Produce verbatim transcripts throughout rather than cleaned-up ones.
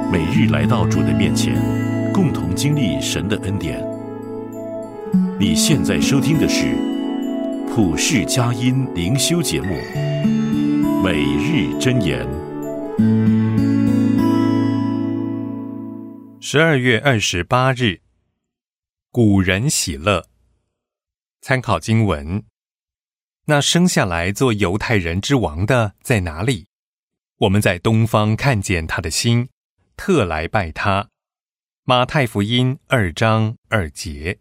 每日来到主的面前，共同经历神的恩典。你现在收听的是普世佳音灵修节目《每日箴言》。 十二月二十八日，古人喜乐。参考经文：那生下来做犹太人之王的在哪里？我们在东方看见他的心，特来拜他。马太福音二章二节。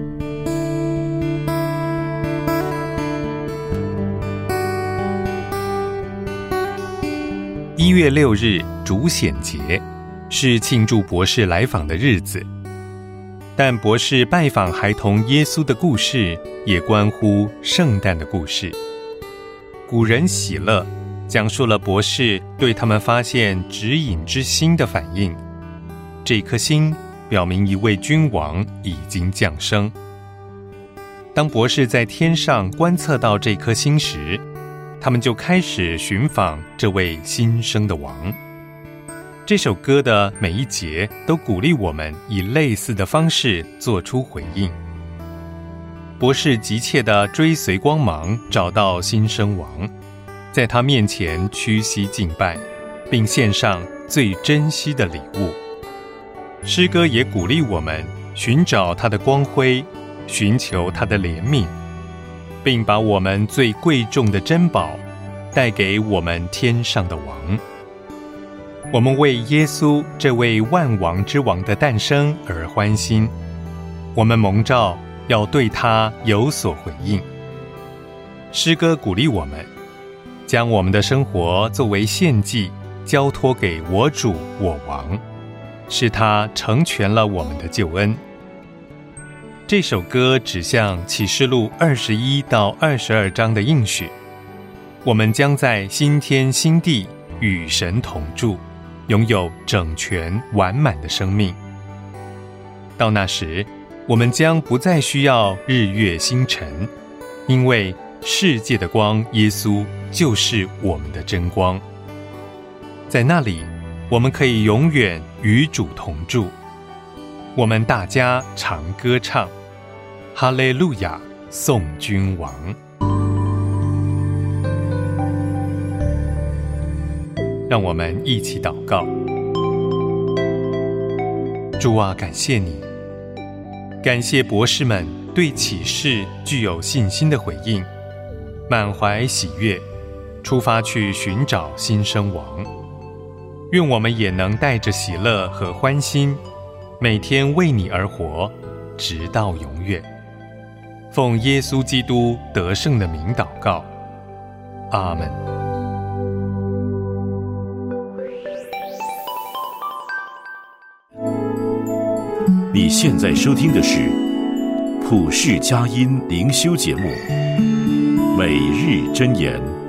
一月六日主显节，是庆祝博士来访的日子。但博士拜访孩童耶稣的故事，也关乎圣诞的故事。古人喜乐，讲述了博士对他们发现指引之星的反应。这颗星表明一位君王已经降生。当博士在天上观测到这颗星时，他们就开始寻访这位新生的王。这首歌的每一节都鼓励我们以类似的方式做出回应。博士急切地追随光芒，找到新生王，在他面前屈膝敬拜，并献上最珍惜的礼物。诗歌也鼓励我们寻找他的光辉，寻求他的怜悯，并把我们最贵重的珍宝带给我们天上的王。我们为耶稣这位万王之王的诞生而欢欣，我们蒙召要对他有所回应。诗歌鼓励我们将我们的生活作为献祭，交托给我主我王，是他成全了我们的救恩。这首歌指向启示录二十一到二十二章的应许，我们将在新天新地与神同住，拥有整全完满的生命。到那时，我们将不再需要日月星辰，因为世界的光耶稣就是我们的真光。在那里，我们可以永远与主同住。我们大家常歌唱，哈利路亚，颂君王。让我们一起祷告。主啊，感谢你，感谢博士们对启示具有信心的回应，满怀喜悦，出发去寻找新生王。愿我们也能带着喜乐和欢心，每天为你而活，直到永远。奉耶稣基督得胜的名祷告，阿们。 你现在收听的是普世佳音灵修节目《每日箴言》。